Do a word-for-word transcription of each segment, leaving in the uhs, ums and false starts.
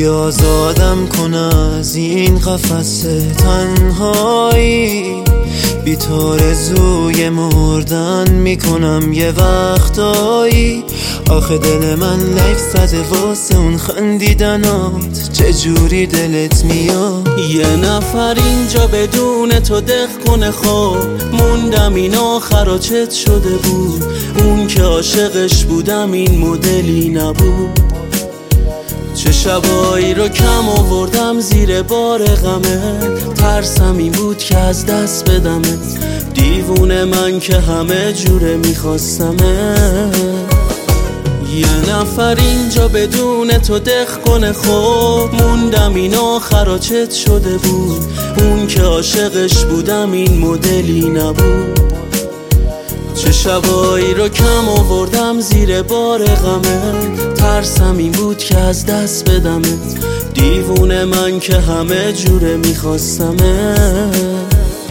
بیا آزادم کن از این قفس تنهایی، بی تو رزوی مردن میکنم یه وقتایی. آخه دل من لیف زده واسه اون خندیدنات، چجوری دلت میاد؟ یه نفر اینجا بدون تو دق کنه خواب، موندم این آخرا چت شده بود. اون که عاشقش بودم این مدلی نبود. چه شبایی رو کم آوردم زیر بار غمت، ترسم این بود که از دست بدمت. دیوونه من که همه جوره میخواستمت. یه نفر اینجا بدون تو دق کنه خوب، موندم این آخرا چت شده بود. اون که عاشقش بودم این مدلی نبود. چه شبایی رو کم آوردم زیر بار غمت، ترسم این بود که از دست بدمت. دیوونه من که همه جوره میخواستمت.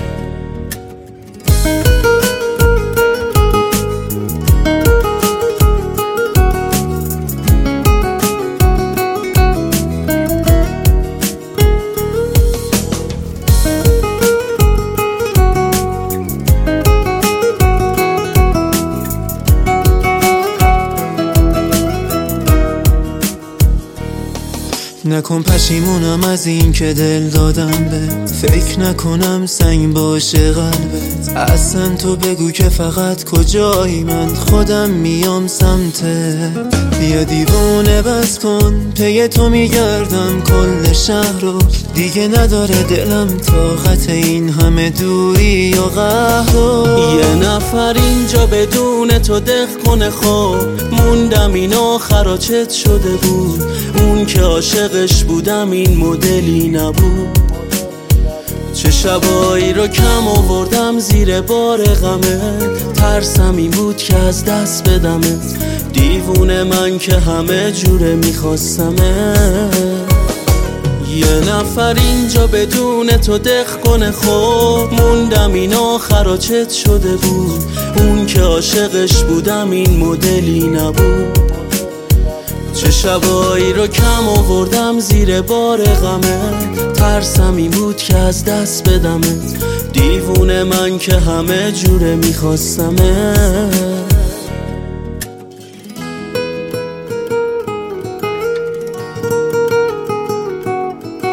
نکن پشیمونم از این که دل دادم به، فکر نکنم سنگ باشه قلبت. اصلا تو بگو که فقط کجایی، من خودم میام سمتت. بیا دیوونه بس کن، پی تو میگردم کل شهر رو. دیگه نداره دلم طاقت این همه دوری و قهر رو. یه نفر اینجا بدون تو دق کنه خواب، موندم این آخرا چت شده بود. اون که عاشقش بودم این مدلی نبود. چه شبایی رو کم آوردم زیر بار غمت، ترسم این بود که از دست بدمت. دیوونه من که همه جوره میخواستمت. یه نفر اینجا بدون تو دق کنه خوب، موندم این آخرا چت شده بود. اون که عاشقش بودم این مدلی نبود. چه شبایی رو کم آوردم زیر بار غمت، ترسم این بود که از دست بدمت. دیوونه من که همه جوره میخواستمت.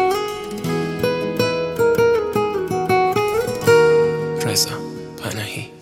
رضا پناهی.